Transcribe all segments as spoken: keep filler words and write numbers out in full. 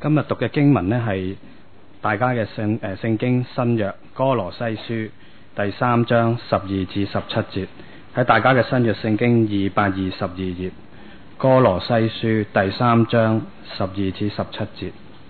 今日讀嘅經文呢，係大家嘅聖誒聖經新約歌羅西書第三章十二至十七節，喺大家嘅新約聖經二百二十二頁，歌羅西書第三章十二至十七節。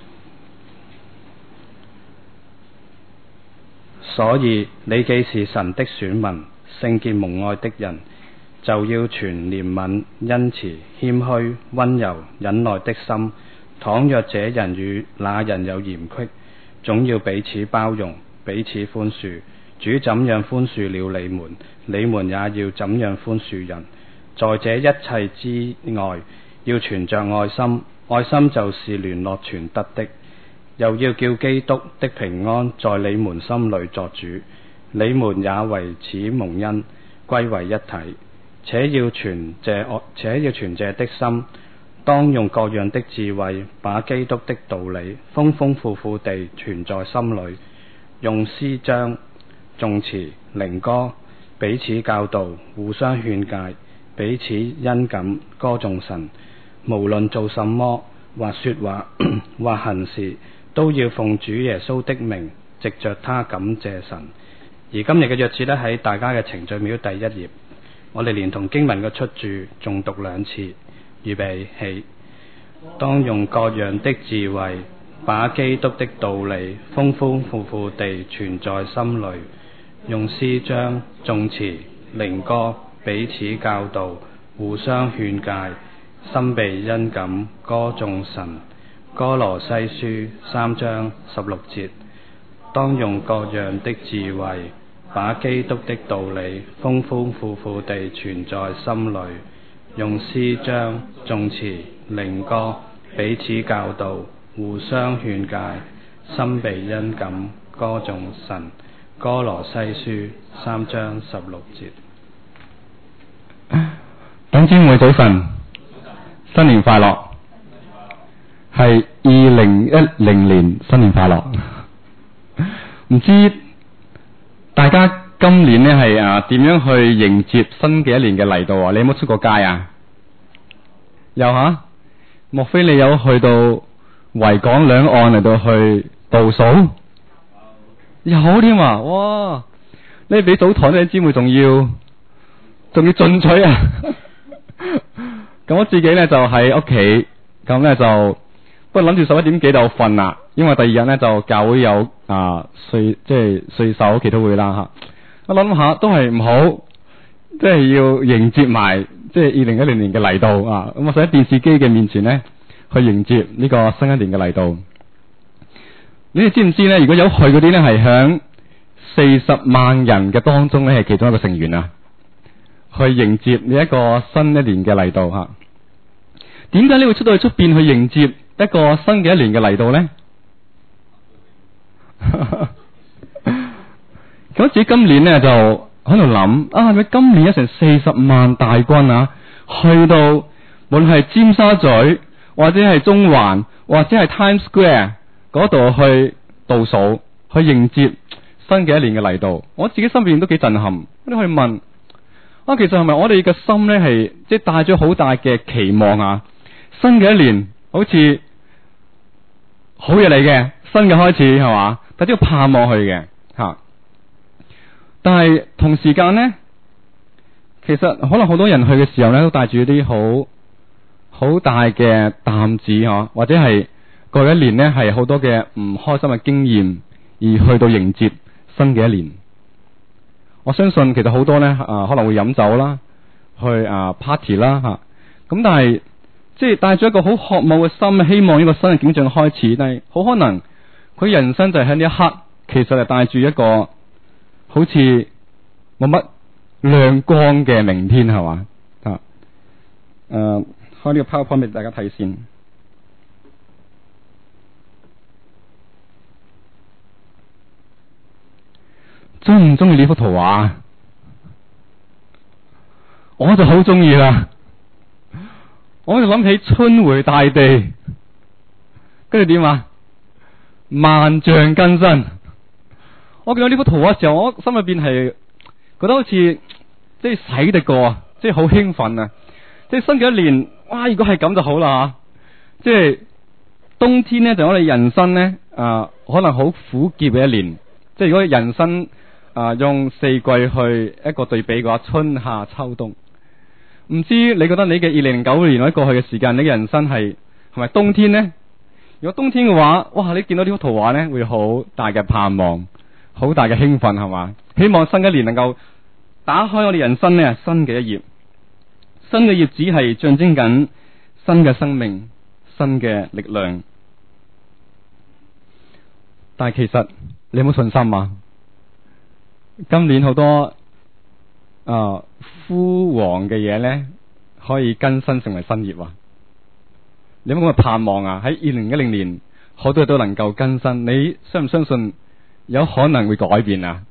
所以你既是神的選民，聖潔蒙愛的人，就要存憐憫、恩慈、謙虛、溫柔、忍耐的心。倘若這人與那人有嫌隙，總要彼此包容，彼此寬恕。主怎樣寬恕了你們，你們也要怎樣寬恕人。在這一切之外，要存着愛心，愛心就是聯絡全德的。又要叫基督的平安在你們心裏作主，你們也為此蒙恩，歸為一體。且要存這愛，且要存這的心，當用各樣的智慧，把基督的道理豐豐富富地存在心裏，用詩章、頌詞、靈歌彼此教導，互相勸誡，彼此恩感，歌頌神。無論做什麼，或說話，或行事，都要奉主耶穌的名，藉着他感謝神。而今日嘅約節呢，喺大家嘅程序表第一頁，我哋連同經文嘅出處誦讀兩次。預備起，當用各樣的智慧，把基督的道理豐豐富富地存在心裏，用詩章、頌詞、靈歌彼此教導，互相勸誡，心被恩感，歌頌神。歌羅西書三章十六節，當用各樣的智慧，把基督的道理豐豐富富地存在心裏，用詩章、頌詞、靈歌彼此教導，互相勸誡，心被恩感，歌頌神。歌羅西書三章十六節。 弟兄姊妹早晨，新年快樂，係二零一零年新年快樂。唔知大家今年呢係啊點樣去迎接新嘅一年嘅嚟到啊？你有冇出過街啊？有吓？莫非你有去到維港兩岸嚟到去倒數？有添啊！哇！你比早堂啲姊妹仲要仲要進取啊！咁我自己呢就喺屋企，咁呢就不過諗住十一點幾就瞓啦，因為第二日呢就教會有啊歲即係歲首祈禱會啦吓。我諗下都係唔好，即係要迎接埋即係二零一零年嘅嚟到啊！咁我想喺電視機嘅面前呢去迎接呢個新一年嘅嚟到。你哋知唔知呢？如果有去嗰啲呢，係響四十萬人嘅當中呢，係其中一個成員啊，去迎接呢一個新一年嘅嚟到吓。點解你會出到去出邊去迎接一個新嘅一年嘅嚟到呢？咁自己今年呢，就喺度諗啊，係咪今年有成四十萬大軍啊，去到無論係尖沙咀或者係中環或者係 Times Square 嗰度去倒數，去迎接新嘅一年嘅嚟到。我自己心裏面都幾震撼，我哋去問啊，其實係咪我哋嘅心呢，係即係帶咗好大嘅期望啊？新嘅一年好似好嘢嚟嘅，新嘅開始係嘛，帶咗個盼望去嘅吓。但係同時間呢，其實可能好多人去嘅時候呢，都帶住一啲好好大嘅擔子嗬，或者係過去一年呢，係好多嘅唔開心嘅經驗，而去到迎接新嘅一年。我相信其實好多呢，啊，可能會飲酒啦，去啊 party 啦吓。咁但係即係帶住一個好渴望嘅心，希望呢個新嘅景象開始。但係好可能佢人生就喺呢一刻，其實係帶住一個好似冇乜亮光嘅明天係嘛啊？誒，開呢個 PowerPoint 俾大家睇先。中唔中意呢幅圖畫？我就好中意啦。我就諗起春回大地，跟住點啊？萬象更新。我見到呢幅圖畫嘅時候，我心裏邊係覺得好似即係洗滌過，即係好興奮啊！即係新嘅一年，哇！如果係咁就好啦，即係冬天咧就我哋人生咧啊，可能好苦澀嘅一年。即係如果人生啊用四季去一個對比嘅話，春夏秋冬。唔知你覺得你嘅二零零九年或者過去嘅時間，你嘅人生係係咪冬天呢？如果冬天嘅話，哇！你見到呢幅圖畫呢，會好大嘅盼望，好大嘅興奮，係嘛？希望新一年能夠打開我哋人生呢新嘅一頁。新嘅頁紙係象徵緊新嘅生命、新嘅力量。但係其實你有冇信心啊？今年好多啊枯黃嘅嘢呢，可以更新成為新葉啊！你有冇咁嘅盼望啊？喺二零一零年，好多嘢都能夠更新。你相唔相信有可能會改變啊？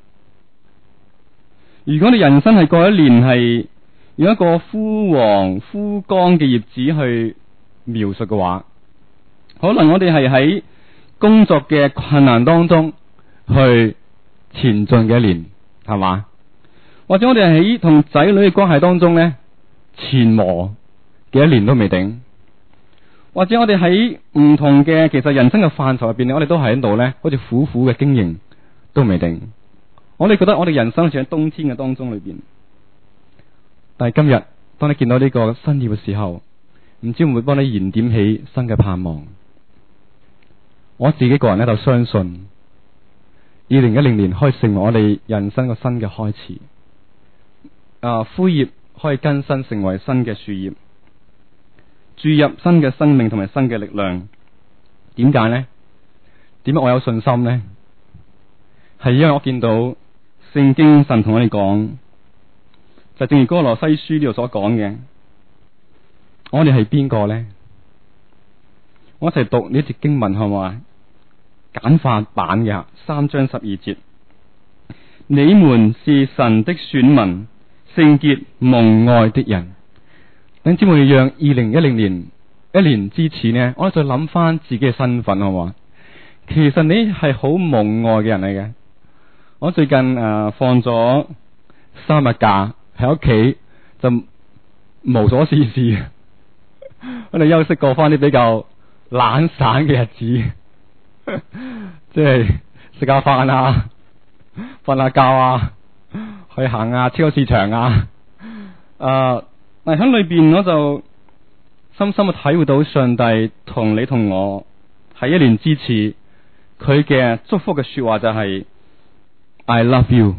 如果你人生係過一年係用一個枯黃枯乾嘅葉子去描述嘅話，可能我哋係喺工作嘅困難當中去前進嘅一年，係嘛？或者我哋喺同仔女嘅關係當中呢，前磨嘅一年都未定。或者我哋喺唔同嘅其實人生嘅範疇入邊，我哋都係喺度呢，好似苦苦嘅經營都未定。我哋覺得我哋人生好似喺冬天嘅當中裏邊，但係今日當你見到呢個新葉嘅時候，唔知會唔會幫你燃點起新嘅盼望？我自己個人呢，就相信二零一零年可以成為我哋人生個新嘅開始。啊，枯葉可以更新成為新嘅樹葉，注入新嘅生命同埋新嘅力量。點解呢？點解我有信心呢？係因為我見到聖經神同我哋講，就正如哥羅西書呢度所講嘅，我哋係邊個呢？我一齊讀呢節經文好唔好啊？簡化版嘅三章十二節，你們是神的選民，聖潔蒙愛的人。等姊妹讓二零一零年一年之前呢，我哋再諗翻自己嘅身份好唔好啊？其實你係好蒙愛嘅人嚟嘅。我最近誒、呃、放咗三日假喺屋企，就無所事事，我哋休息過翻啲比較懶散嘅日子，即係食下飯啊，瞓下覺啊，去行下超級市場啊。誒，但係喺裏邊我就深深嘅體會到上帝同你同我喺一年之前，佢嘅祝福嘅說話就係、是、I love you。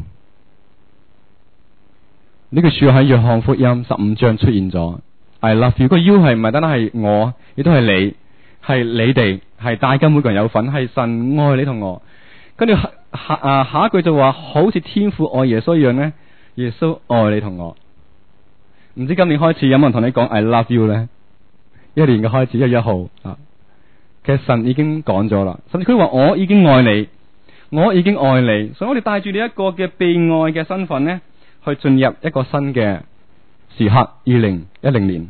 呢句說話喺約翰福音十五章出現咗。I love you，個 you 係唔係單單係我，亦都係你，係你哋，係大家每個人有份，係神愛你同我。跟住下啊下一句就話，好似天父愛耶穌一樣呢，耶穌愛你同我。唔知今年開始有冇人同你講 I love you 呢？一年嘅開始一月一號啊，其實神已經講咗啦，甚至佢話我已經愛你，我已經愛你，所以我哋帶住你一個嘅被愛嘅身份呢，去進入一個新嘅時刻，二零一零年。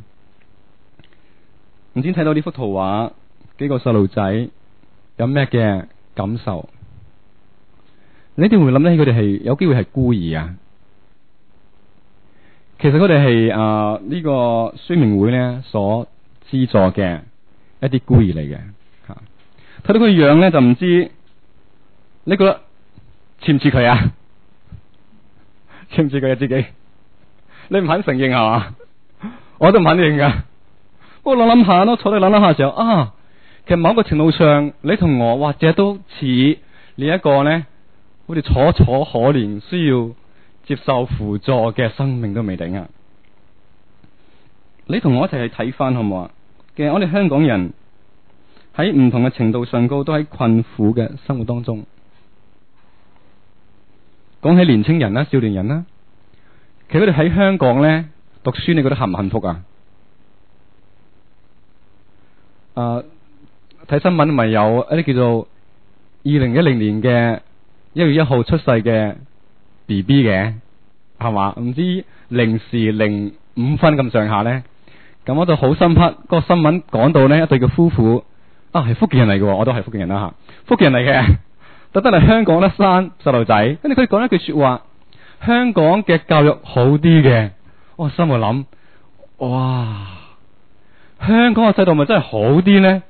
唔知睇到呢幅圖畫，幾個細路仔有咩嘅感受？你一定會諗起佢哋係有機會係孤兒啊！其實佢哋係啊呢個宣明會呢所資助嘅一啲孤兒嚟嘅吓。睇到佢樣呢，就唔知你覺得似唔似佢啊？似唔似佢啊？自己你唔肯承認係嘛？我都唔肯認噶。不過諗諗下咯，坐低諗諗下嘅時候啊，其實某個程度上，你同我或者都似你一個呢，好似楚楚可憐，需要接受輔助嘅生命都未定啊！你同我一齊去睇翻好唔好啊？其實我哋香港人喺唔同嘅程度上高，都喺困苦嘅生活當中。講起年青人啦、少年人啦，其實佢哋喺香港咧讀書，你覺得幸唔幸福啊？啊、呃，睇新聞咪有一啲叫做二零一零年嘅一月一號出世嘅 B B 嘅，係嘛？唔知零時零五分咁上下咧，咁我就好深刻。嗰個新聞講到呢，一對嘅夫婦啊，係福建人嚟嘅，我都係福建人啦吓，福建人嚟嘅。特登嚟香港咧生細路仔，跟住佢講一句說話：香港嘅教育好啲嘅。我心度諗，哇，香港嘅制度咪真係好啲呢？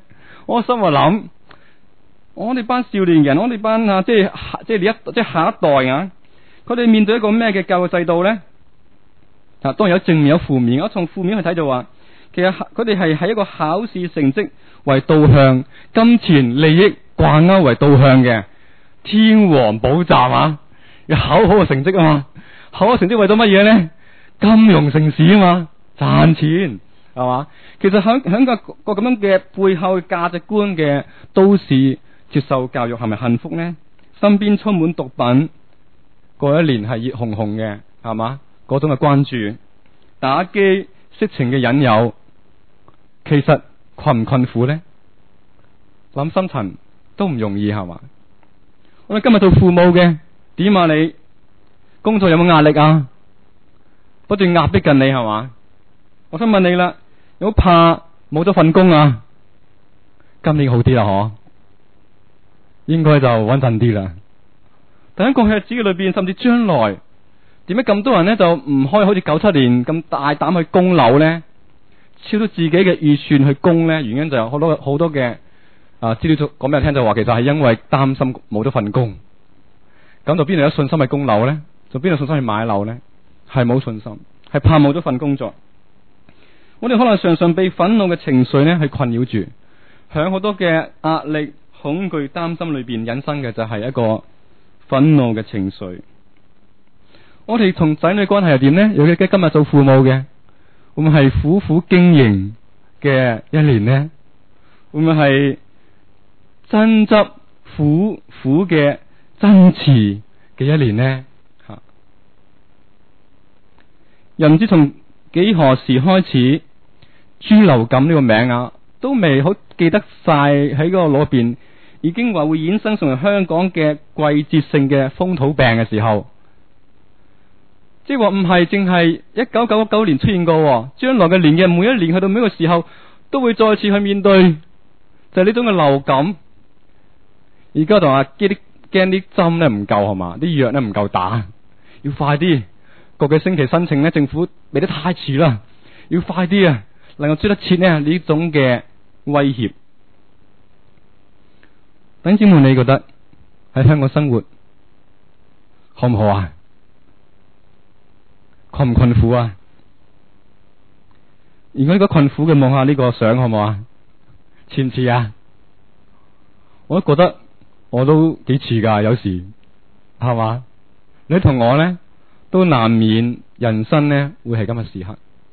我心話諗，我哋班少年人，我哋班啊，即係即係你一即係下一代啊，佢哋面對一個咩嘅教育制度咧？啊，當然有正面有負面。我從負面去睇就話，其實佢哋係喺一個考試成績為導向、金錢利益掛鈎為導向嘅天王寶藏啊！要考好嘅成績啊嘛，考好成績為咗乜嘢咧？金融城市啊嘛，賺錢係嘛？其實響響個個咁樣嘅背後價值觀嘅都市接受教育係咪幸福呢？身邊充滿毒品，過一年係熱烘烘嘅係嘛？嗰種嘅關注、打機、色情嘅引誘，其實困唔困苦呢？諗深層都唔容易係嘛？我哋今日做父母嘅，點啊你？工作有冇壓力啊？不斷壓迫緊你係嘛？我想問你啦，有冇怕冇咗份工啊？今年好啲啦，嗬？應該就穩陣啲啦。但喺過去日子裏邊，甚至將來，點解咁多人呢就唔可以好似九七年咁大膽去供樓呢？超到自己嘅預算去供呢？原因就有好多好多嘅啊資料講俾你聽，就話其實係因為擔心冇咗份工。咁就邊度有信心去供樓呢？就邊度信心去買樓呢？係冇信心，係怕冇咗份工作。我哋可能常常被憤怒嘅情緒呢係困擾住，響好多嘅壓力、恐懼、擔心裏邊引申嘅就係一個憤怒嘅情緒。我哋同仔女關係係點呢？尤其今日做父母嘅，會唔會係苦苦經營嘅一年呢？會唔會係爭執苦苦嘅爭持嘅一年呢？吓，又唔知從幾何時開始，豬流感呢個名啊，都未好記得晒喺嗰個腦入邊，已經話會衍生成為香港嘅季節性嘅風土病嘅時候，即係話唔係淨係一九九九年出現過，將來嘅年嘅每一年去到每一個時候，都會再次去面對，就係呢種嘅流感。而家同阿驚啲驚啲針咧唔夠係嘛，啲藥咧唔夠打，要快啲，個幾星期申請咧，政府俾得太遲啦，要快啲啊，能夠追得切呢呢種嘅威脅。弟兄姊妹，你覺得喺香港生活好唔好啊？困唔困苦啊？如果呢個困苦嘅，望下呢個相好唔好啊？似唔似啊？我都覺得我都幾似噶，有時係嘛？你同我咧都難免人生咧會係咁嘅時刻。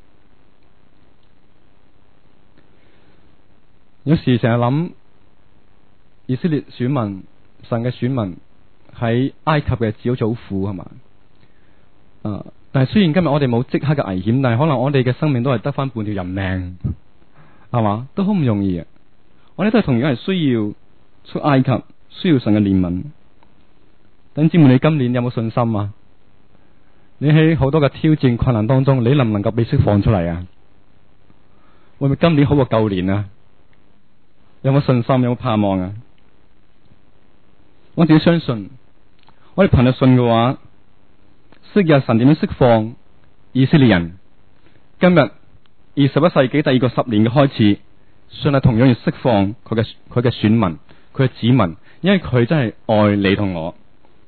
有時成日諗以色列選民、神嘅選民喺埃及嘅日子好苦係嘛？啊！但係雖然今日我哋冇即刻嘅危險，但係可能我哋嘅生命都係得翻半條人命，係嘛？都好唔容易啊！我哋都係同樣係需要出埃及，需要神嘅憐憫。等姊妹，你今年有冇信心啊？你喺好多嘅挑戰困難當中，你能唔能夠被釋放出嚟啊？會唔會今年好過舊年啊？有冇信心？有冇盼望啊？我自己相信，我哋憑着信嘅話，昔日神點樣釋放以色列人，今日二十一世紀第二個十年嘅開始，上帝同樣要釋放佢嘅佢嘅選民，佢嘅子民，因為佢真係愛你同我。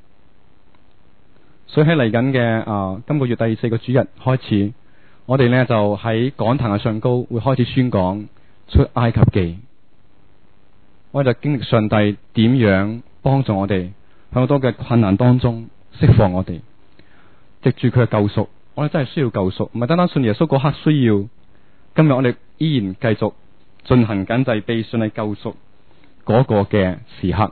所以喺嚟緊嘅啊，今個月第四個主日開始，我哋呢就喺講壇嘅上高會開始宣講出埃及記。我哋就經歷上帝點樣幫助我哋喺好多嘅困難當中釋放我哋，藉住佢嘅救贖，我哋真係需要救贖，唔係單單信耶穌嗰刻需要。今日我哋依然繼續進行緊就係被上帝救贖嗰個嘅時刻。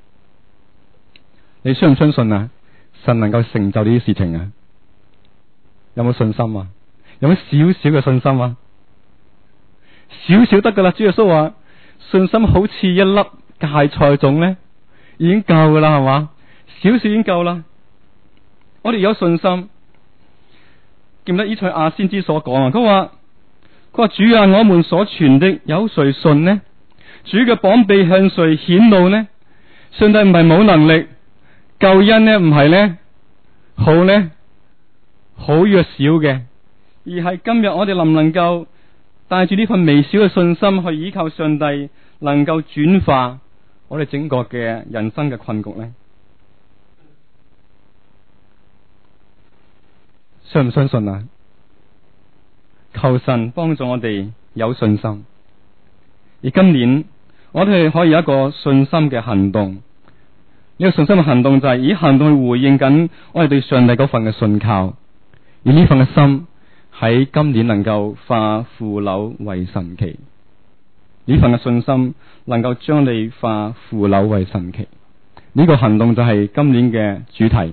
你相唔相信啊？神能夠成就呢啲事情啊？有冇信心啊？有冇少少嘅信心啊？少少得噶啦，主耶穌話。信心好似一粒芥菜種咧，已經夠噶啦，係嘛？少少已經夠啦。我哋有信心，記唔得以賽亞先知所講啊？佢話佢話主啊，我們所傳的有誰信呢？主嘅膀臂向誰顯露呢？上帝唔係冇能力，救恩呢唔係呢好呢好弱小嘅，而係今日我哋能唔能夠帶住呢份微小嘅信心去依靠上帝， 能夠轉化我哋整個嘅人生嘅困局呢？相唔相信啊？求神幫助我哋有信心。而今年我哋可以有一個信心嘅行動，呢、這個信心嘅行動就係以行動去回應緊我哋對上帝嗰份嘅信靠，而呢份嘅心喺今年能夠化腐朽為神奇，呢份嘅信心能夠將你化腐朽為神奇。呢、這個行動就係今年嘅主題。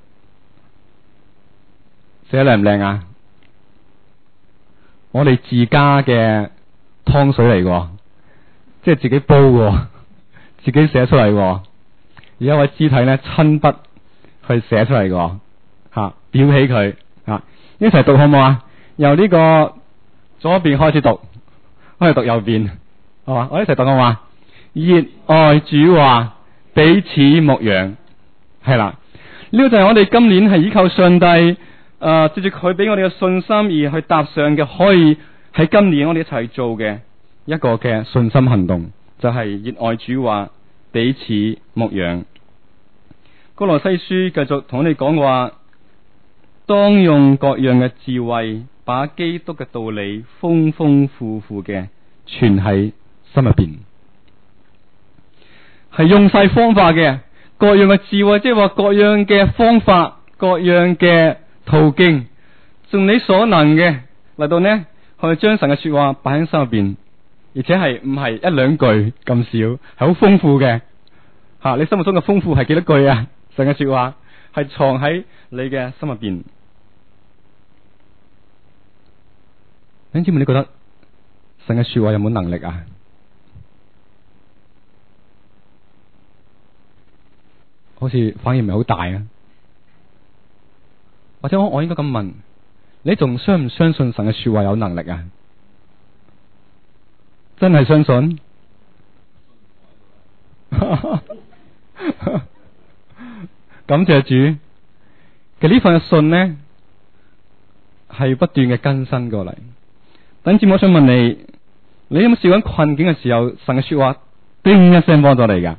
寫得靚唔靚啊？我哋自家嘅湯水嚟嘅，即係自己煲嘅，自己寫出嚟嘅。而一位肢體咧親筆去寫出嚟嘅，吓、啊、裱起佢，吓、啊、一齊讀好唔好啊？由呢個左邊開始讀，我哋讀右邊，好嘛？我一齊讀好嘛？熱愛主話，彼此牧養，係啦。呢、這個就係我哋今年係依靠上帝。誒、呃，藉住佢俾我哋嘅信心而去踏上嘅，可以喺今年我哋一齊做嘅一個嘅信心行動，就係、是、熱愛主話，彼此牧養。歌羅西書繼續同我哋講話，當用各樣嘅智慧，把基督嘅道理豐豐富富嘅存喺心入邊，係用晒方法嘅，各樣嘅智慧，即係話各樣嘅方法，各樣嘅途徑，盡你所能嘅嚟到呢，去將神嘅說話擺喺心入邊，而且係唔係一兩句咁少，係好豐富嘅。吓、啊，你心目中嘅豐富係幾多句啊？神嘅說話係藏喺你嘅心入邊。弟兄姊妹，你覺得神嘅說話有冇能力啊？好似反而唔係好大啊。或者我我應該咁問，你仲相唔相信神嘅說話有能力啊？真係相信？感謝主，其實呢份嘅信呢係不斷嘅更新過嚟。等住我想問你，你有冇試過困境嘅時候，神嘅說話叮一聲幫咗你噶？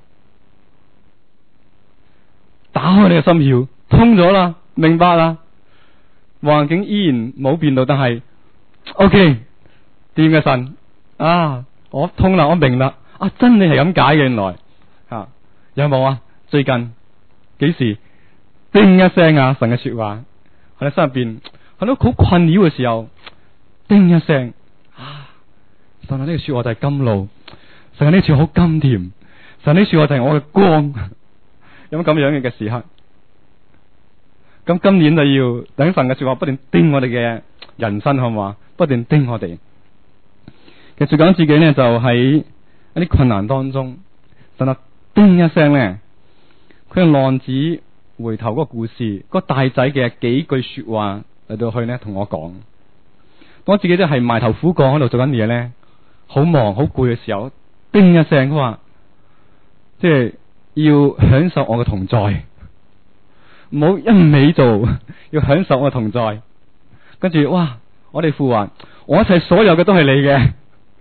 打開你嘅心竅，通咗啦，明白啦。環境依然冇變到，但係 OK 掂嘅神啊，我通啦，我明啦，啊真理係咁解嘅，原來吓、啊、有冇啊？最近幾時叮一聲啊？神嘅說話喺你心入邊，喺你好困擾嘅時候，叮一聲啊！神啊，呢個說話就係甘露，神啊，呢個說話好甘甜，神呢個說話就係我嘅光，有冇咁樣嘅時刻？咁今年就要等神嘅說話不斷叮我哋嘅人生，好唔好啊？不斷叮我哋。其實最講自己呢，就喺一啲困難當中，神啊叮一聲呢，佢用浪子回頭嗰個故事，嗰個大仔嘅幾句說話嚟到去呢，同我講。我自己都係埋頭苦幹喺度做緊嘢呢，好忙好攰嘅時候，叮一聲，佢話即係要享受我嘅同在。唔好一味做，要享受我嘅同在。跟住，哇！我哋呼喚，我一切所有嘅都係你嘅。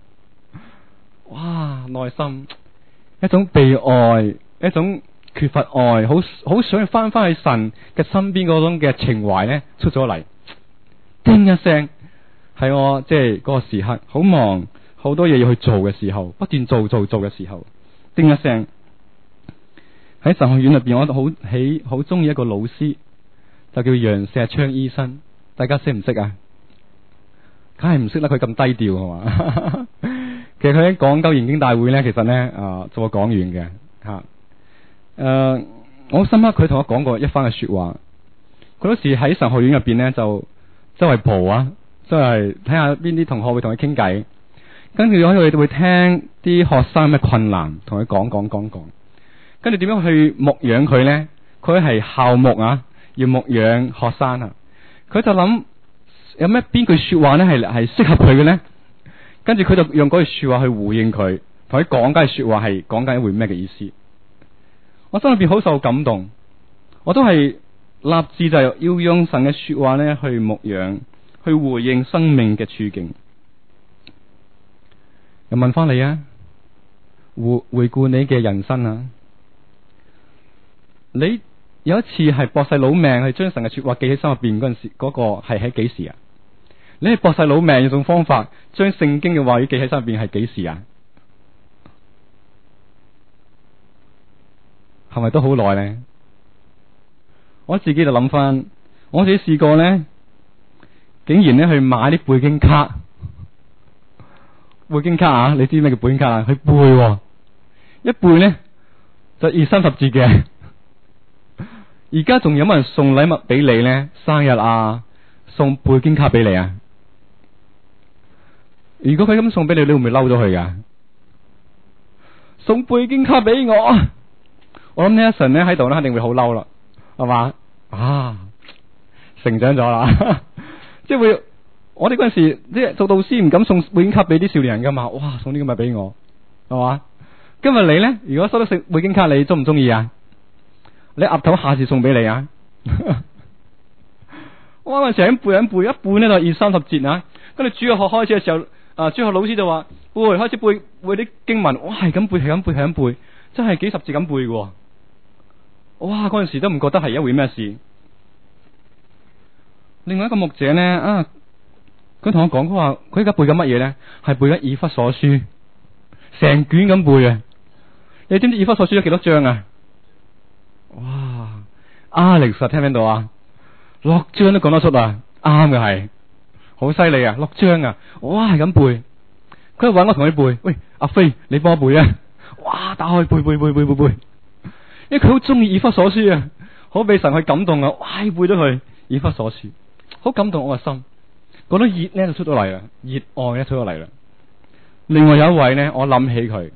哇！內心一種被愛，一種缺乏愛，好好想翻翻去神嘅身邊嗰種嘅情懷呢，出咗嚟。叮一聲，係我即係嗰個時刻，好忙，好多嘢要去做嘅時候，不斷做做做嘅時候，叮一聲。喺神學院入邊，我好喜好中意一個老師，就叫楊錫昌醫生。大家識唔識啊？梗係唔識啦，佢咁低調係嘛？其實佢喺廣州研經大會咧，其實咧啊、呃、做過講員嘅吓。誒、呃，我好深刻，佢同我講過一番嘅說話。佢嗰時喺神學院入邊咧，就周圍蒲啊，即係睇下邊啲同學會同佢傾偈，跟住我哋會聽啲學生有咩困難，同佢講講講講。跟住點樣去牧養佢呢？佢係校牧啊，要牧養學生啊。佢就諗有咩邊句說話呢係係適合佢嘅呢？跟住佢就用嗰句說話去回應佢，同佢講緊說話係講緊一回咩嘅意思。我心裏邊好受感動，我都係立志就係要用神嘅說話呢去牧養，去回應生命嘅處境。又問翻你啊， 回回顧你嘅人生啊，你有一次係搏晒老命去將神嘅說話記喺心入邊嗰陣時，嗰、嗰個係喺幾時啊？你係搏晒老命用種方法將聖經嘅話語記喺心入邊係幾時啊？係咪都好耐呢？我自己就諗翻，我自己試過呢，竟然咧去買啲背經卡，背經卡啊！你知咩叫背經卡啊？去背、哦，一背呢，就二三十節嘅。而家仲有冇人送禮物俾你呢？生日啊，送背經卡俾你啊？如果佢咁送俾你，你會唔會嬲咗佢噶？送背經卡俾我，我諗呢一神咧喺度咧，肯定會好嬲啦，係嘛？啊，成長咗啦，即係會，我哋嗰陣時即係做導師唔敢送背經卡俾啲少年人噶嘛？哇，送啲咁嘅俾我，係嘛？今日你咧，如果收到食背經卡，你中唔中意啊？你岌頭下次送俾你啊！我嗰陣時咁背緊背，一背呢就二三十節啊。跟住主日學開始嘅時候，啊，主日學老師就話背，開始背背啲經文，哇，係咁背，係咁背，係咁背，真係幾十字咁背嘅。哇！嗰陣時都唔覺得係一回咩事。另外一個牧者呢，啊，佢同我講，佢話佢而家背緊乜嘢呢？係背緊以弗所書，成卷咁背啊！你知唔知以弗所書有幾多章啊？哇！Alex 聽唔聽到啊？六章都講得出啊！啱嘅係，好犀利啊！六章啊！哇，係咁背。佢話我同佢背，喂，阿飛，你幫我背啊！哇，打開背背背背背背。因為佢好中意以弗所書啊，好俾神去感動啊！哇，背咗佢以弗所書，好感動我個心，嗰種熱咧就出咗嚟啦，熱愛咧出咗嚟啦。另外有一位呢，我諗起佢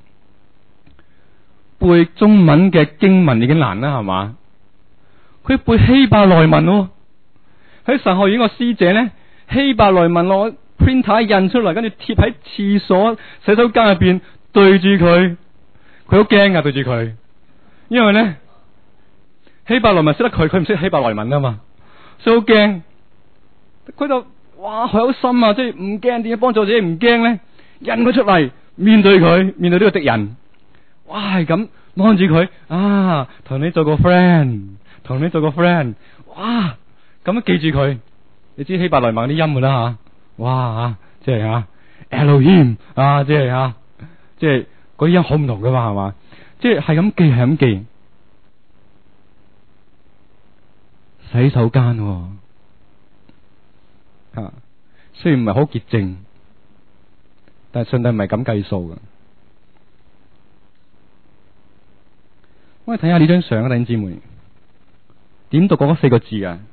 背中文嘅經文已經難啦，係嘛？佢背希伯來文喎，喺神學院個師姐呢，希伯來文攞 printer 印出嚟，跟住貼喺廁所洗手間入邊對住佢，佢好驚噶對住佢。因為咧希伯來文識得佢，佢唔識希伯來文啊嘛，所以好驚。佢就哇好有心啊，即係唔驚，點樣幫助自己唔驚咧？印佢出嚟，面對佢，面對呢個敵人，哇係咁望住佢啊，同你做個 friend， 同你做個 friend， 哇咁樣記住佢。你知希伯來文啲音噶啦吓，哇即係啊 Elohim 啊，即係啊，即係嗰啲音好唔同噶嘛，係嘛？即係係咁記，係咁記。洗手間、哦，啊，雖然唔係好潔淨，但係上帝唔係咁計數嘅。我哋睇下呢張相啊，弟兄姊妹，點讀嗰四個字啊？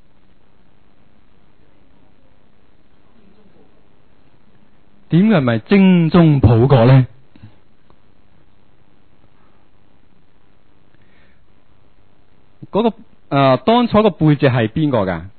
點解唔係精忠報國咧？嗰、那個誒、呃，當初個背脊係邊個噶？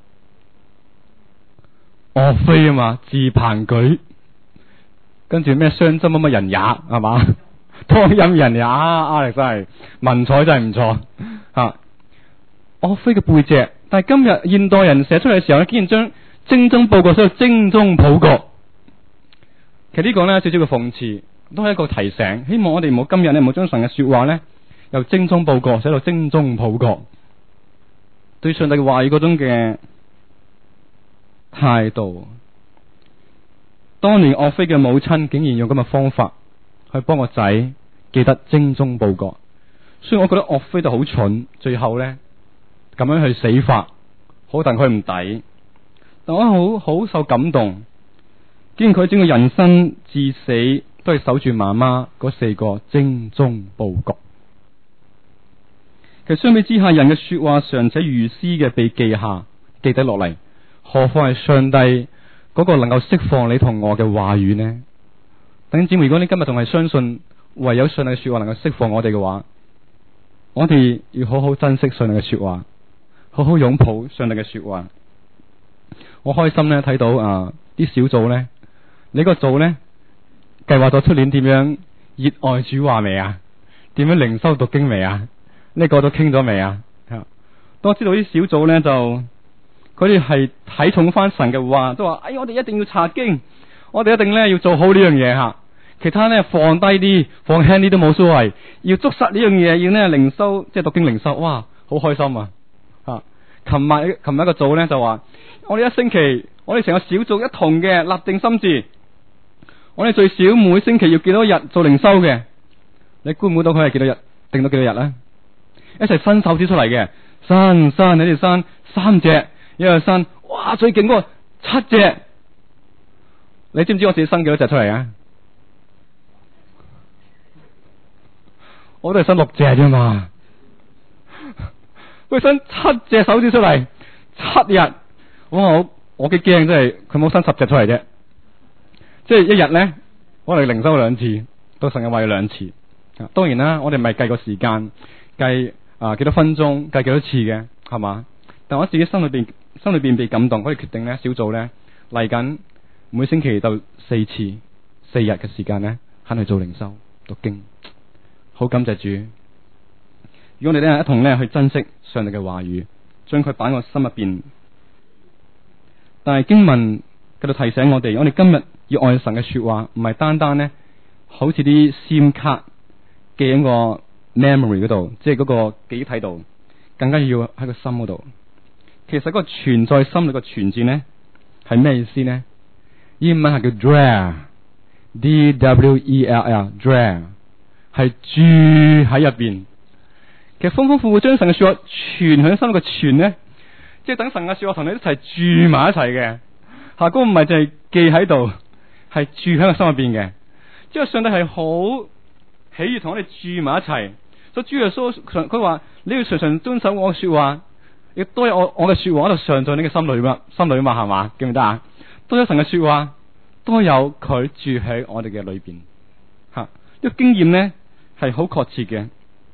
岳飛啊嘛，自彭舉，跟住咩雙針乜乜人也係嘛？湯陰人也，阿力真係文采真係唔錯吓。岳飛嘅背脊，但係今日現代人寫出嚟嘅時候咧，竟然將精忠報國寫到精忠普國。其實呢個咧少少嘅諷刺，都係一個提醒，希望我哋唔好今日咧唔好將神嘅說話咧由精忠報國寫到精忠普國。對上帝嘅話語嗰種嘅態度，當年岳飛嘅母親竟然用咁嘅方法去幫個仔記得精忠報國，所以我覺得岳飛就好蠢，最後咧咁樣去死法，好戥佢唔抵。但我好好受感動，既然佢整個人生至死都係守住媽媽嗰四個精忠報國。其實相比之下，人嘅說話尚且如詩嘅被記下記低落嚟，何況係上帝嗰個能夠釋放你同我嘅話語呢？弟兄姊妹，如果你今日仲係相信唯有上帝嘅說話能夠釋放我哋嘅話，我哋要好好珍惜上帝嘅說話，好好擁抱上帝嘅說話。我開心咧睇到啊啲小組咧，你個組咧計劃咗出年點樣熱愛主話未啊？點樣靈修讀經未啊？呢個都傾咗未啊？當我知道啲小組咧就佢哋係睇重翻神嘅話，都話哎我哋一定要查經，我哋一定咧要做好呢樣嘢吓。 其他咧放低啲，放輕啲都冇所謂。要捉實呢樣嘢，要咧靈修，即係讀經靈修，哇，好開心啊！啊，琴日琴日一個組咧就話，我哋一星期，我哋成個小組一同嘅立定心志，我哋最少每星期要幾多日做靈修嘅？你估唔估到佢係幾多日？定到幾多日咧？一齊伸手指出嚟嘅，伸伸你哋伸三隻，一日伸，哇，最勁嗰個七隻。你知唔知我自己伸幾多隻出嚟啊？我都係伸六隻啫嘛。佢伸七隻手指出嚟，七日，哇！我我幾驚，真係佢冇伸十隻出嚟啫。即係一日咧，我哋靈修兩次，到神嘅話兩次。當然啦，我哋唔係計個時間，計啊幾多分鐘，計幾多次嘅，係嘛？但我自己心裏邊心裏邊被感動，可以決定咧小組咧嚟緊。每星期就四次四日嘅時間咧，肯去做靈修讀經，好感謝主。如果我哋咧一同咧去珍惜上帝嘅話語，將佢擺喺我心入邊。但係經文繼續提醒我哋，我哋今日要愛神嘅說話，唔係單單咧好似啲 SIM 卡記喺個 memory 嗰度，即係嗰個記憶體度，更加要喺個心嗰度。其實嗰個存在心裏個存字咧係咩意思呢？英文係叫 dwell，D W E L L，dwell 係住喺入邊。其實豐豐富富將神嘅說話存喺心裏嘅存咧，即係等神嘅說話同你一齊住埋一齊嘅。吓，嗰個唔係淨係記喺度，係住喺個心入邊嘅。即係上帝係好喜悅同我哋住埋一齊。所以主耶穌佢話：你要常常遵守我嘅說話，亦都有我我嘅說話喺度常在你嘅心裏嘛，心裏嘛係嘛，記唔記得啊？都有神嘅說話，都有佢住喺我哋嘅裏邊。吓，呢個經驗咧係好確切嘅。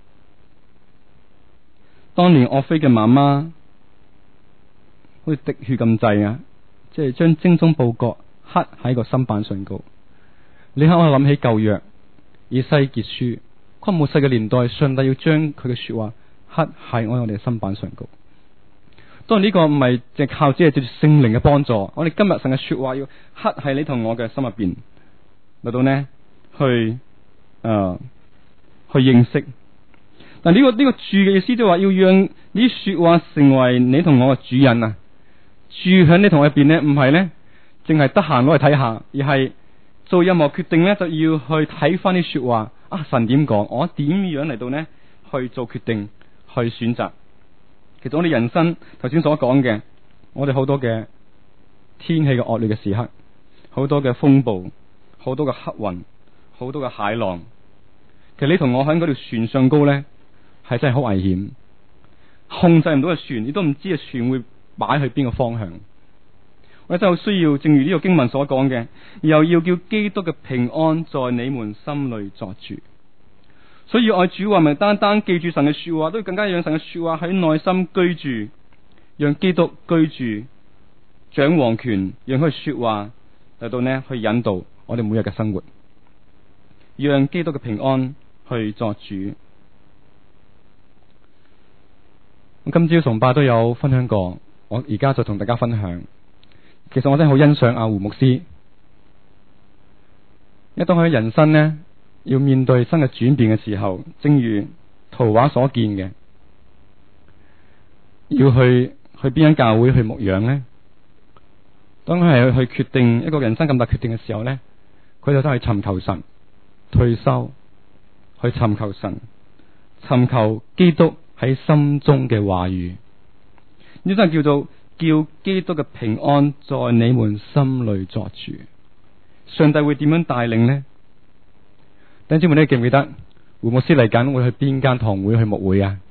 當年岳飛嘅媽媽好似滴血咁滯啊，即係將精忠報國刻喺個心板上高。你喺我諗起舊約以西結書，佢末世嘅年代，上帝要將佢嘅說話刻喺我哋嘅心板上高。當然呢個唔係淨係靠只係借住聖靈嘅幫助，我哋今日神嘅說話要刻喺你同我嘅心入邊，嚟到呢去誒、呃、去認識。但呢、這個呢、這個住嘅意思，即係話要讓呢啲說話成為你同我嘅主人啊！住喺你同我入邊呢，唔係呢淨係得閒攞嚟睇下，而係做任何決定呢，就要去睇翻啲說話啊！神點講，我點樣嚟到呢去做決定，去選擇。其實我哋人生頭先所講嘅，我哋好多嘅天氣嘅惡劣嘅時刻，好多嘅風暴，好多嘅黑雲，好多嘅海浪。其實你同我喺嗰條船上高呢，係真係好危險，控制唔到嘅船，你都唔知嘅船會擺去邊個方向。我哋真係好需要，正如呢個經文所講嘅，又要叫基督嘅平安在你們心裏作主。所以愛主話，咪單單記住神嘅說話，都要更加讓神嘅說話喺內心居住，讓基督居住，掌王權，讓佢說話嚟到呢去引導我哋每日嘅生活，讓基督嘅平安去作主。今朝崇拜都有分享過，我而家就同大家分享。其實我真係好欣賞阿胡牧師，因為當佢人生呢要面對新嘅轉變嘅時候，正如圖畫所見嘅，要去去邊間教會去牧養呢？當佢係去決定一個人生咁大決定嘅時候呢，佢就都係尋求神，退休去尋求神，尋求基督喺心中嘅話語。呢真係叫做叫基督嘅平安在你們心裏作主。上帝會點樣帶領呢？弟兄姊妹，你記唔記得胡牧師嚟緊會去邊間堂會去牧會啊？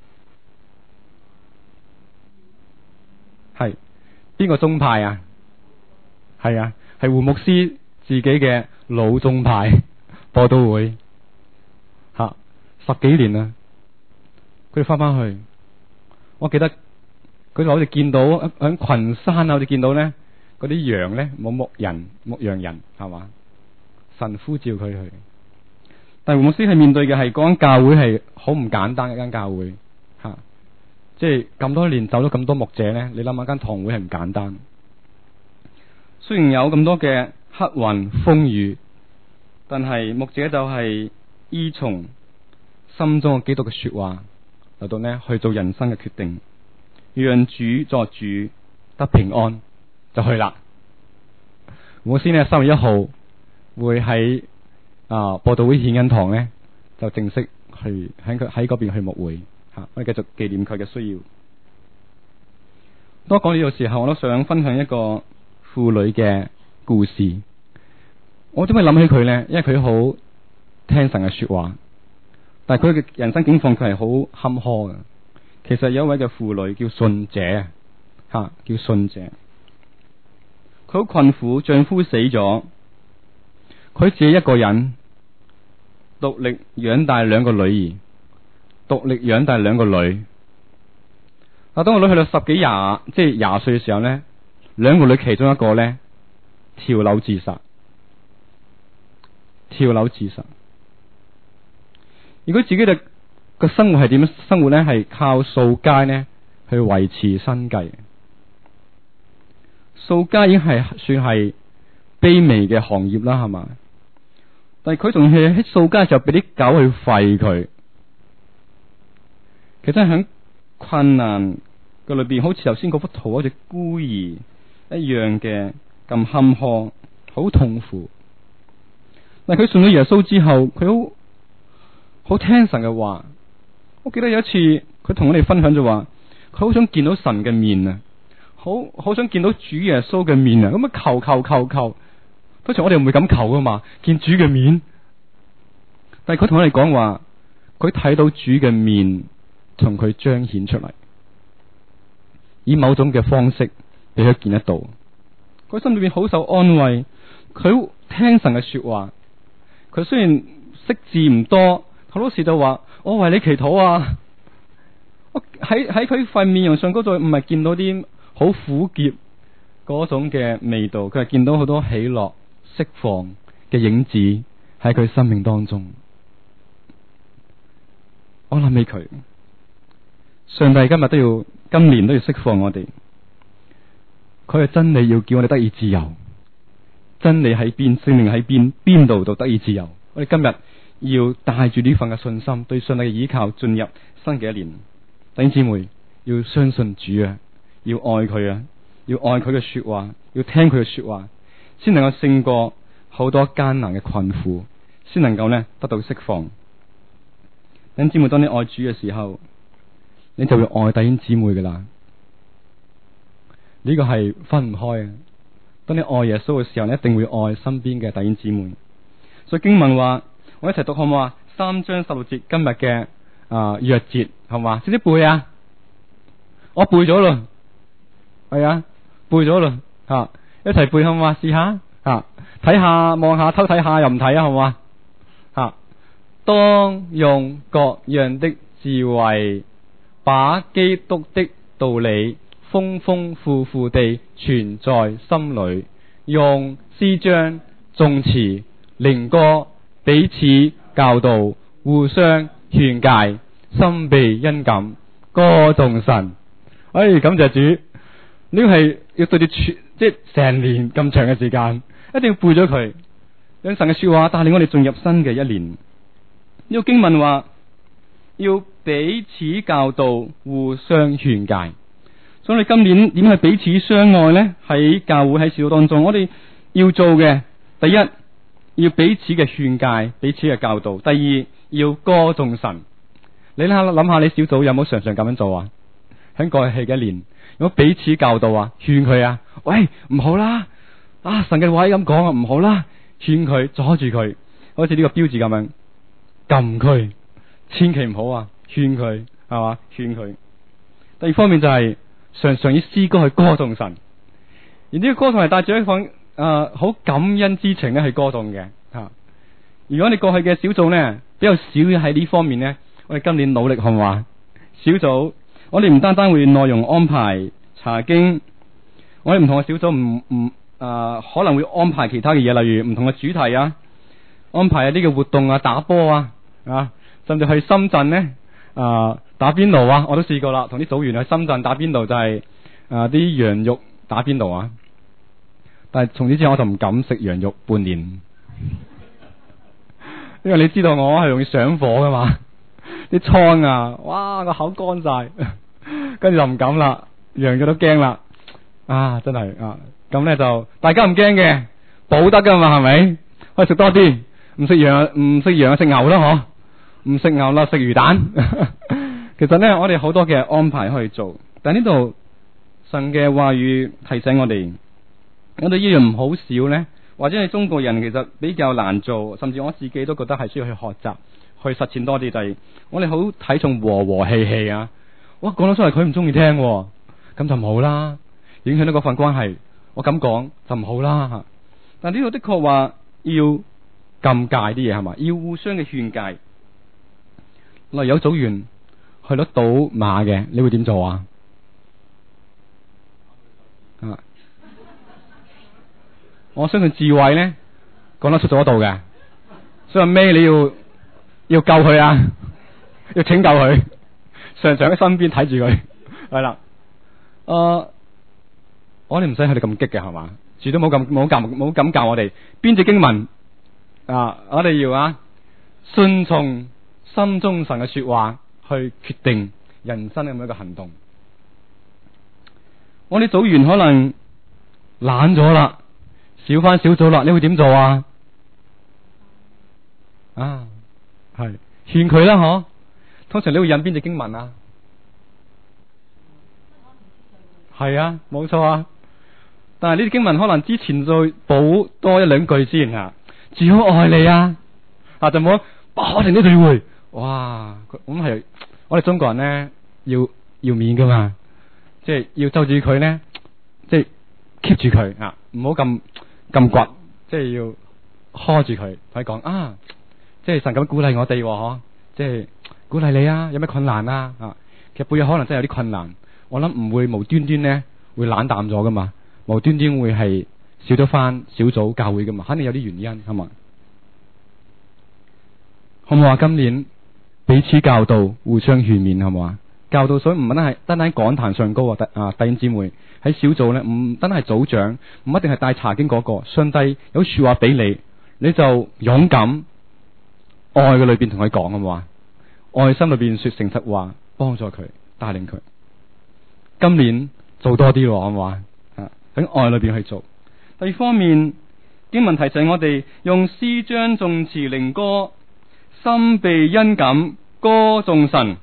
係邊個宗派啊？係啊，係胡牧師自己嘅老宗派播道會，吓、啊、十幾年啦。佢哋翻翻去，我記得佢哋好似見到喺群山啊，我哋見到咧嗰啲羊咧冇牧人牧羊人係嘛，神呼召佢去。但係胡牧師係面對嘅係嗰間教會係好唔簡單嘅一間教會吓、啊，即係咁多年走咗咁多牧者咧，你諗下間堂會係唔簡單。雖然有咁多嘅黑雲風雨， 但係牧者就係依從心中嘅基督嘅說話嚟到呢去做人生嘅決定，讓主作主得平安就去啦。我先呢三月一號會喺啊播道會獻恩堂呢就正式去喺佢喺嗰邊去牧會吓，我哋繼續紀念佢嘅需要。當講呢個時候，我都想分享一個婦女嘅故事。我點解諗起佢呢？因為佢好聽神嘅說話，但係佢嘅人生境況佢係好坎坷嘅。其實有一位嘅婦女叫信姐吓，叫信姐。佢好困苦，丈夫死咗，佢自己一個人獨力養大兩個女兒，獨力養大兩個女。啊，當個女去到十幾廿，即係廿歲嘅時候呢，兩個女其中一個呢跳樓自殺，跳樓自殺。如果自己嘅個生活係點樣生活呢？係靠掃街呢去維持生計。掃街已經係算係卑微嘅行業啦，係嘛？但係佢仲係喺掃街嘅時候俾啲狗去吠佢。其實喺困難嘅裏邊，好似頭先嗰幅圖好似孤兒一樣嘅咁坎坷，好痛苦。但係佢信咗耶穌之後，佢好好聽神嘅話。我記得有一次佢同我哋分享就話，佢好想見到神嘅面啊，好好想見到主耶穌嘅面啊。咁啊求求求求，當時我哋唔會咁求噶嘛，見主嘅面。但係佢同我哋講話，佢睇到主嘅面同佢彰顯出嚟，以某種嘅方式俾佢見得到。佢心裏邊好受安慰，佢聽神嘅說話。佢雖然識字唔多，好多時就話我為你祈禱啊。我喺喺佢塊面上嗰度唔係見到啲好苦澀嗰種嘅味道，佢係見到好多喜樂釋放嘅影子喺佢生命當中。我諗起佢，上帝今日都要，今年都要釋放我哋。佢係真理要叫我哋得以自由。真理喺邊，聖靈喺邊，邊度就得以自由。我哋今日要帶住呢份嘅信心，對上帝嘅依靠，進入新嘅一年。弟兄姊妹要相信主啊，要愛佢啊，要愛佢嘅說話，要聽佢嘅說話，先能夠勝過好多艱難嘅困苦，先能夠呢得到釋放。弟兄姊妹，當你愛主嘅時候，你就會愛弟兄姊妹噶啦。呢個係分唔開啊！當你愛耶穌嘅時候，你一定會愛身邊嘅弟兄姊妹。所以經文話，我一齊讀好唔好啊？三章十六節，今日嘅啊約節，係嘛？識唔識背啊？我背咗咯，係啊，背咗咯吓，一齊背好唔好啊？試下吓，睇下望下偷睇下又唔睇啊，好嘛？吓，當用各樣的智慧，把基督的道理豐豐富富地存在心裏，用詩章、頌詞、靈歌彼此教導，互相勸誡，心被恩感，歌頌神。哎，感謝主！呢個係要對住全，即係成年咁長嘅時間，一定要背咗佢，讓神嘅說話帶領我哋進入新嘅一年。呢、這個經文話要彼此教導，互相勸誡。所以我哋今年點去彼此相愛呢？喺教會喺小組當中，我哋要做嘅，第一要彼此嘅勸誡，彼此嘅教導；第二要歌頌神。你諗下諗下，你小組有冇常常咁樣做啊？喺過去嘅一年，有冇彼此教導啊？勸佢啊？喂，唔好啦！啊，神嘅話咁講啊，唔好啦！勸佢，阻住佢，好似呢個標誌咁樣，撳佢，千祈唔好啊！勸佢係嘛？勸佢。第二方面就係、是。常常以詩歌去歌頌神，而呢個歌頌係帶住一份誒好感恩之情咧，去歌頌嘅吓。如果你過去嘅小組呢，比較少喺呢方面呢，我哋今年努力係嘛？小組我哋唔單單會內容安排查經，我哋唔同嘅小組唔唔誒可能會安排其他嘅嘢，例如唔同嘅主題啊，安排一啲嘅活動啊，打波啊啊，甚至去深圳呢。啊、呃！打邊爐啊，我都試過啦，同啲組員去深圳打邊爐，就係啊啲羊肉打邊爐啊。但係從此之後我就唔敢食羊肉半年。 因為你知道我係容易上火噶嘛，啲瘡啊，哇個口乾晒，跟住就唔敢啦，樣樣都驚啦，啊真係啊，咁咧就大家唔驚嘅，補得噶嘛係咪？可以食多啲，唔食羊唔食羊食牛啦嗬，唔食牛啦食魚蛋。其實咧我哋好多嘅安排可以做，但呢度神嘅話語提醒我哋，我哋依樣唔好少咧。或者係中國人其實比較難做，甚至我自己都覺得係需要去學習、去實踐多啲。就係我哋好睇重和和氣氣啊！哇，講到出嚟佢唔中意聽，咁就唔好啦，影響到嗰份關係。我咁講就唔好啦吓。但呢度的確話要禁戒啲嘢係嘛，要互相嘅勸戒。例如有組員去到賭馬嘅，你會點做啊？啊！我相信智慧咧講得出咗度嘅，所以咩你要要救佢啊，要拯救佢，常常喺身邊睇住佢，係啦。誒、呃，我哋唔使佢哋咁激嘅係嘛，住都冇咁冇教冇咁教我哋邊隻經文啊，我哋要啊順從心中神嘅說話去決定人生嘅每一個行動。我哋組員可能懶咗啦。少翻少咗啦，你會點做啊？啊，係勸佢啦，嗬。通常你會引邊隻經文啊？係啊，冇錯啊。但係呢啲經文可能之前再補多一兩句先啊。主好愛你啊，啊就冇不可停的聚會。哇，咁係我哋中國人咧要要面噶嘛，即係要就住佢咧，即係 keep 住佢啊，唔好咁。咁倔，即係要呵住佢，同佢講啊，即係神咁鼓勵我哋，嗬，即係鼓勵你啊，有咩困難啊？啊，其實背後可能真係有啲困難，我諗唔會無端端咧會冷淡咗噶嘛，無端端會係少咗翻小組教會噶嘛，肯定有啲原因，係嘛？好唔好啊？今年彼此教導，互相勸勉，好唔好啊？教導所以唔單係單單講壇上高啊，啊弟兄姊妹喺小組咧，唔單係組長，唔一定係帶查經嗰個。上帝有說話俾你，你就勇敢愛嘅裏邊同佢講，好唔好啊？愛心裏邊說誠實話，幫助佢，帶領佢。今年做多啲咯，好唔好啊？喺愛裏邊去做。第二方面，經文提醒我哋用詩章、頌詞、靈歌，心被恩感歌頌神。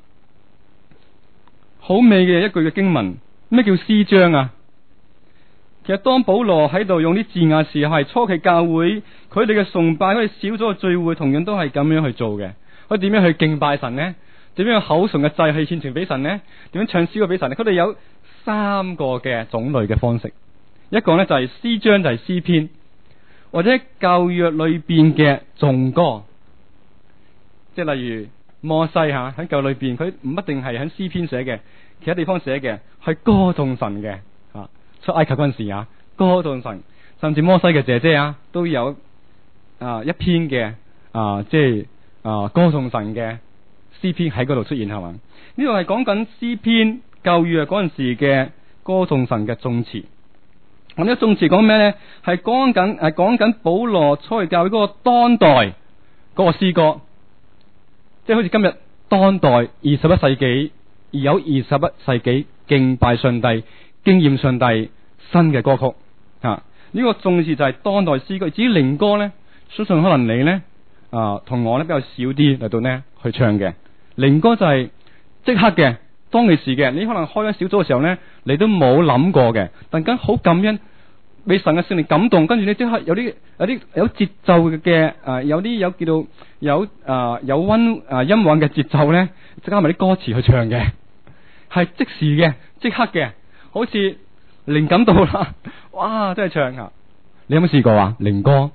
好美嘅一句嘅經文，咩叫詩章啊？其實當保羅喺度用啲字眼時候，係初期教會佢哋嘅崇拜，佢哋小組嘅聚會，同樣都係咁樣去做嘅。佢點樣去敬拜神呢？點樣口唇嘅祭去獻呈俾神呢？點樣唱詩歌俾神呢？佢哋有三個嘅種類嘅方式。一個呢就係詩章，就係詩篇，或者舊約裏邊嘅頌歌，即係例如。摩西吓喺舊裏邊，佢唔一定係喺詩篇寫嘅，其他地方寫嘅係歌頌神嘅吓。出埃及嗰陣時啊，歌頌神，甚至摩西嘅姐姐啊都有啊一篇嘅啊即係啊歌頌神嘅詩篇喺嗰度出現，係嘛？呢度係講緊詩篇舊約嗰陣時嘅歌頌神嘅頌詞。咁呢個頌詞講咩咧？係講緊係講緊保羅初期教會嗰個當代嗰個詩歌。即係好似今日當代二十一世紀而有二十一世紀敬拜上帝、經驗上帝新嘅歌曲啊！呢、這個頌詞就係當代詩歌。至於靈歌咧，相信可能你咧啊同我咧比較少啲嚟到咧去唱嘅靈歌就係即刻嘅當其時嘅。你可能開咗小組嘅時候咧，你都冇諗過嘅，但係好感恩。俾神嘅聖靈感動，跟住你即刻有啲有啲有節奏嘅誒，有啲有叫做有誒有溫誒音韻嘅節奏咧，即加埋啲歌詞去唱嘅，係即時嘅，即刻嘅，好似靈感到啦，哇！真係唱啊！你有冇試過啊？靈歌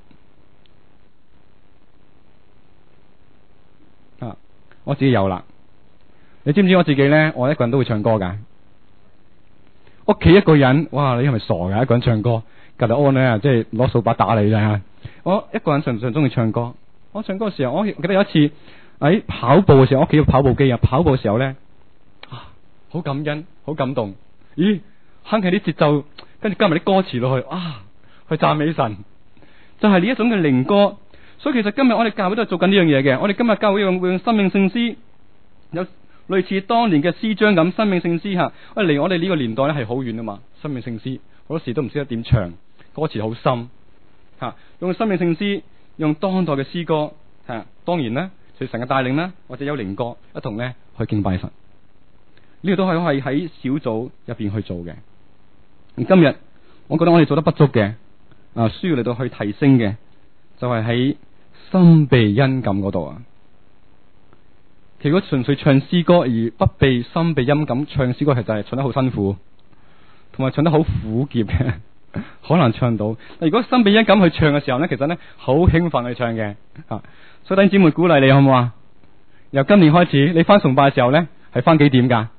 啊，我自己有啦。你知唔知我自己咧？我一個人都會唱歌噶。屋企一個人，哇！你係咪傻噶？一個人唱歌，隔籬安咧，即係攞掃把打你啦！我一個人常常中意唱歌。我唱歌嘅時候，我記得有一次喺跑步嘅時候，我屋企有跑步機啊。跑步嘅時候咧，啊，好感恩，好感動。咦，哼起啲節奏，跟住加埋啲歌詞落去，啊，去讚美神，就係呢一種嘅靈歌。 所以其實今日我哋教會都係做緊呢樣嘢嘅。我哋今日教會用用生命聖詩，有類似當年嘅詩章咁，生命聖詩吓。喂，離我哋呢個年代咧係好遠啊嘛，生命聖詩好多時都唔識得點唱，歌詞好深吓。用生命聖詩，用當代嘅詩歌吓，當然咧隨神嘅帶領啦，或者有靈歌一同咧去敬拜神。呢個都係可以喺小組入邊去做嘅。而今日我覺得我哋做得不足嘅啊，需要嚟到去提升嘅，就係喺心被恩感嗰度啊。如果純粹唱詩歌而不被心被恩感，唱詩歌其實係唱得好辛苦，同埋唱得好苦澀嘅，好難唱到。如果心被恩感去唱嘅時候呢，其實呢好興奮去唱嘅啊。所以弟兄姊妹鼓勵你好唔好啊？由今年開始，你翻崇拜嘅時候呢，係翻幾點噶？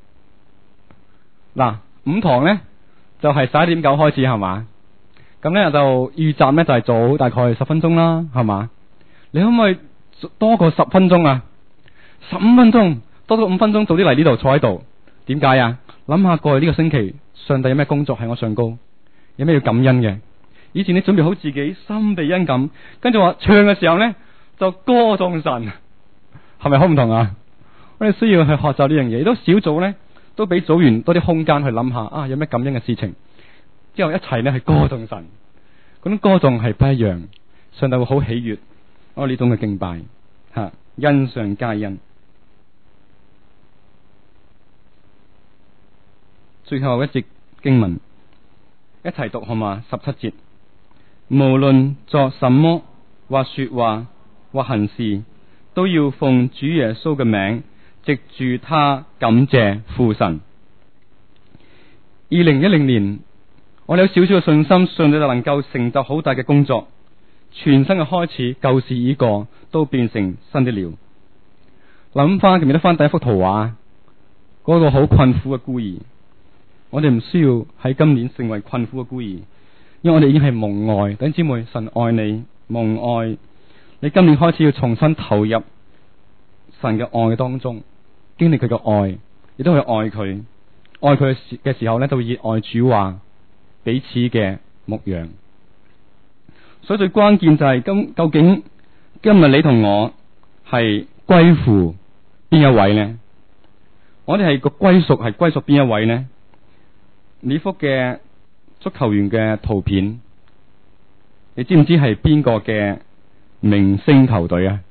嗱，五堂呢就係十一點九開始係嘛？咁呢就預習呢就係早大概十分鐘啦，係嘛？你可唔可以多過十分鐘啊？十五分鐘，多過五分鐘，早啲嚟呢度坐喺度。點解啊？諗下過去呢個星期，上帝有咩工作喺我上高，有咩要感恩嘅？以前你準備好自己心被恩感，跟住話唱嘅時候呢，就歌頌神，係咪好唔同啊？我哋需要去學習呢樣嘢，亦都小組呢，都俾組員多啲空間去諗下啊，有咩感恩嘅事情，之後一齊呢去歌頌神。嗰種歌頌係不一樣，上帝會好喜悅我呢種嘅敬拜吓，恩上加恩。最後一節經文一齊讀好嘛？十七節，無論作什麼或說話或行事，都要奉主耶穌嘅名，藉住他感謝父神。二零一零年，我哋有少少嘅信心，上帝就能夠成就好大嘅工作，全新嘅開始，舊事已過，都變成新的了。諗翻記唔記得翻第一幅圖畫，嗰個好困苦嘅孤兒。我哋唔需要喺今年成為困苦嘅孤兒，因為我哋已經係蒙愛。弟兄姊妹，神愛你，蒙愛。你今年開始要重新投入神嘅愛當中，經歷佢嘅愛，亦都去愛佢。愛佢嘅時候呢，就會熱愛主話，彼此嘅牧養。所以最關鍵就係今究竟今日你同我係歸附邊一位呢？我哋係個歸屬係歸屬邊一位呢？呢幅嘅足球員嘅圖片，你知唔知係邊個嘅明星球隊啊？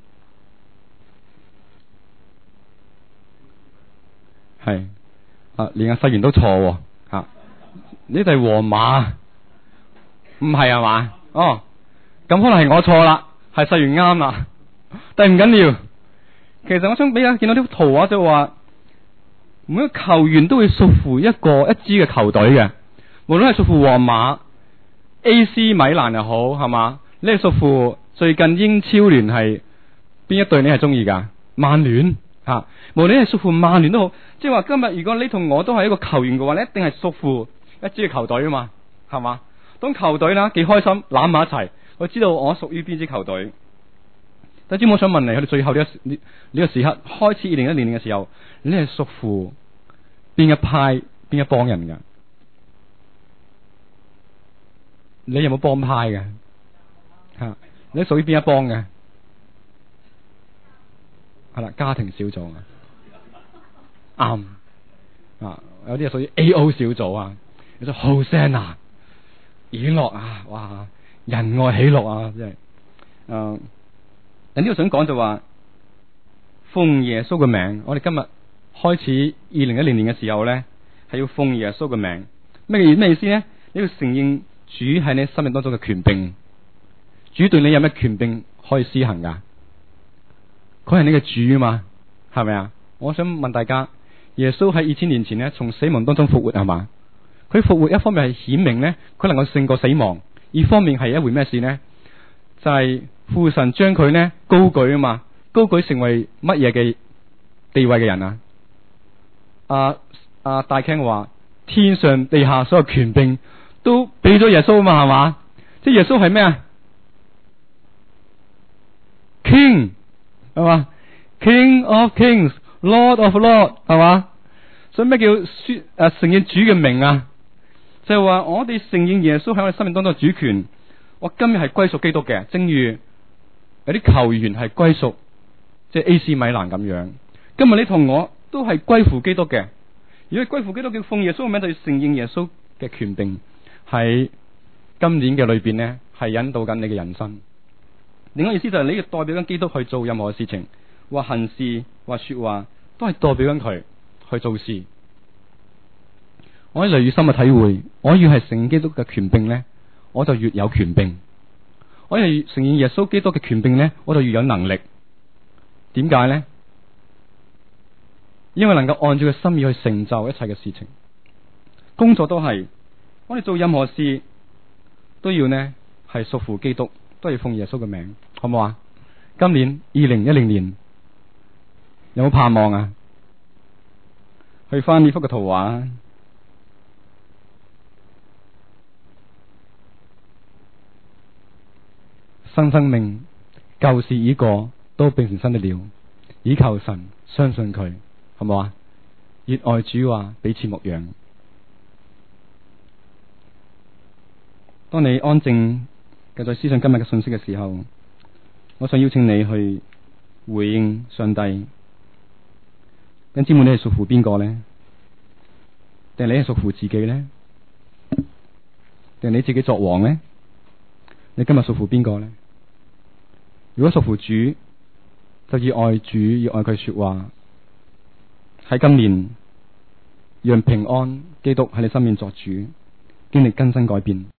係啊，連阿世元都錯啊！呢隊皇馬唔係啊嘛？哦，咁可能係我錯啦，係世元啱啦，但係唔緊要。其實我想俾大家見到啲圖畫就話，每個球員都會屬乎一個一支嘅球隊嘅，無論係屬乎皇馬、A C 米蘭又好，係嘛？你係屬乎最近英超聯係邊一隊？你係中意噶？曼聯啊，無論你係屬乎曼聯都好，即係話今日如果你同我都係一個球員嘅話，你一定係屬乎一支嘅球隊啊嘛，係嘛？當球隊啦，幾開心攬埋一齊，我知道我屬於邊支球隊。但係，我想問你，喺最後呢一呢呢個時刻開始二零一零年嘅時候，你係屬乎邊一派邊一幫人噶？你有冇幫派嘅？吓、啊，你屬於邊一幫嘅？係啦，家庭小組啊，啱啊，有啲係屬於 A O 小組啊，有啲 Hosanna 喜樂啊，哇，仁愛喜樂啊，真係，嗯。呢度想講就話奉耶穌嘅名，我哋今日開始二零一零年嘅時候呢，係要奉耶穌嘅名。咩意咩意思呢？你要承認主喺你生命當中嘅權柄，主對你有咩權柄可以施行噶？佢係你嘅主啊嘛，係咪啊？我想問大家，耶穌喺二千年前呢，從死亡當中復活係嘛？佢復活一方面係顯明呢，佢能夠勝過死亡；二方面係一回咩事呢？就係、是。父神將佢呢高舉啊嘛，高舉成為乜嘢嘅地位嘅人啊？啊啊大 King 話天上地下所有權柄都俾咗耶穌啊嘛，係嘛？即係耶穌係咩啊 ？King 係嘛 ？King of Kings，Lord of Lord 係嘛？所以咩叫說誒承認主嘅名啊？就係、是、話我哋承認耶穌喺我哋生命當中嘅主權。 我今日係歸屬基督嘅，正如有啲球員係歸屬即係 A C 米蘭咁樣。今日你同我都係歸附基督嘅，如果歸附基督嘅奉耶穌嘅名，就要承認耶穌嘅權柄喺今年嘅裏邊呢，係引導緊你嘅人生。另外意思就係你要代表緊基督去做任何嘅事情，或行事或說話，都係代表緊佢去做事。我越嚟越深嘅體會，我越係承認基督嘅權柄呢，我就越有權柄；我越承認耶穌基督嘅權柄呢，我就越有能力。點解呢？因為能夠按照佢心意去成就一切嘅事情，工作都係，我哋做任何事都要呢係屬乎基督，都要奉耶穌嘅名，好唔好啊？今年二零一零年有冇盼望啊？去翻呢幅嘅圖畫，新生命舊事已過，都變成新的了。倚靠神，相信佢，好唔好啊？熱愛主話，彼此牧養。當你安靜繼續思想今日嘅信息嘅時候，我想邀請你去回應上帝。跟姊妹，你係屬乎邊個呢？定係你係屬乎自己呢？定係你自己作王呢？你今日屬乎邊個呢？如果屬乎主，就要愛主，要愛佢說話。喺今年，讓平安基督喺你身邊作主，經歷更新改變。